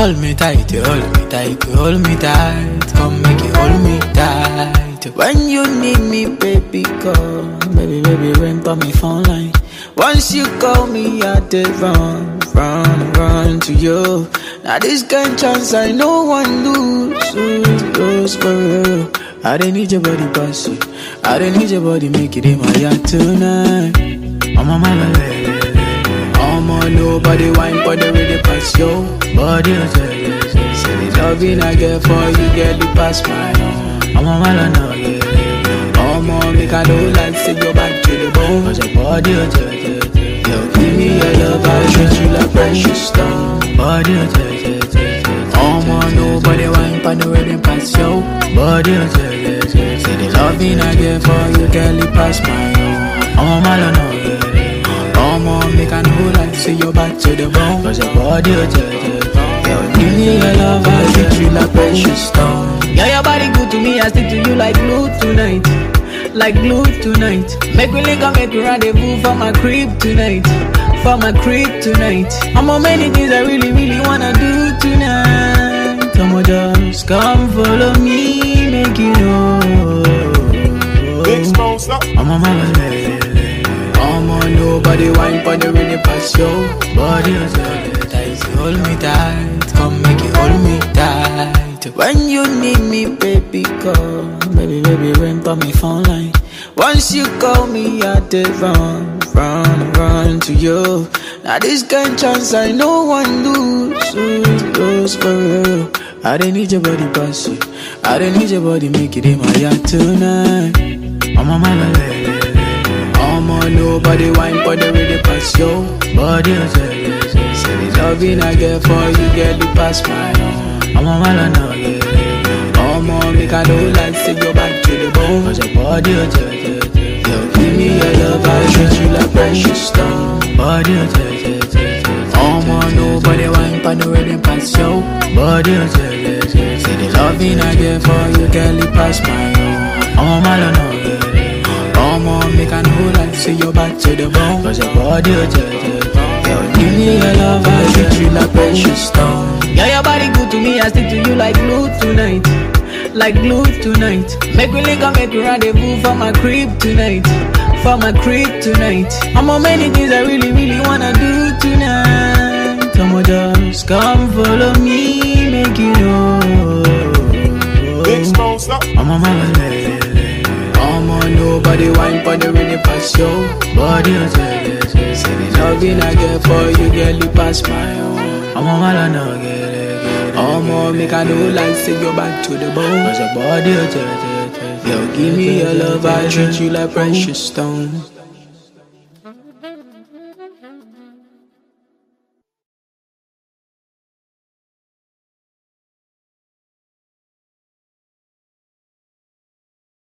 Hold me tight, you hold me tight, you hold me tight. Come make you hold me tight. When you need me, baby, call. Baby, baby, ring on me phone line. Once you call me, I did run to you. Now this kind chance I no one lose for real. I didn't need your body pass you. I didn't need your body make it in my yard tonight. I'm on my way. I'm on nobody wine for the way they pass yo. Body say the loving I get for you get the pass my own. I'm on my line now, yeah. I'm on make I don't like say go back to the bone. Cause your body yo, give me your love, I treat you like precious stone. Body I'm on nobody wine for the way they pass yo. Body say the loving I get for you get the pass my own. I'm on my line now, yeah. Make I know like say you're back to the bone. Cause your body yo, give me your love, I treat you like precious stone. Yeah, your body good to me, I stick to you like glue tonight. Like glue tonight. Make we link up, make we rendezvous for my crib tonight. For my crib tonight. I'm on many things I really, really wanna do tonight. Come on, just come follow me, make you know. I'm on my way. I'm on nobody wine for the really pass yo. Body tight, hold me tight. Come make it hold me tight. When you need me, baby, call. Baby, baby, ring on me phone line. Once you call me, I did run to you. Now this kind chance I no one lose for real. I didn't need your body pass you. I didn't need your body make it in my yard tonight. I'm on my way. I'm on nobody wine for the way they pass yo. Body say the loving I get for you get the pass my own. I'm on my line now, yeah. I'm on make I don't like say go back to the bone. Cause your body give me your love, I treat you like precious stone. Body I'm on nobody wine for the way they pass yo. Body say the loving I get for you get the pass my own. I'm on my line now, yeah. Make I know like say you're back to the bone. Cause your body give me your love, I treat you like precious stone. Yeah, your body good to me, I stick to you like glue tonight. Like glue tonight. Make we link up, make we rendezvous for my crib tonight. For my crib tonight. I'm on many things I really, really wanna do tonight. Come on, just come follow me, make you know. I'm on my way. I'm on nobody wine for the way they pass yo. Body say the loving I get for you get the pass my own. I'm on my line now, get it. I'm on make I know like say you're back to the bone. Cause your body yo, give me your love, I treat you like precious stone.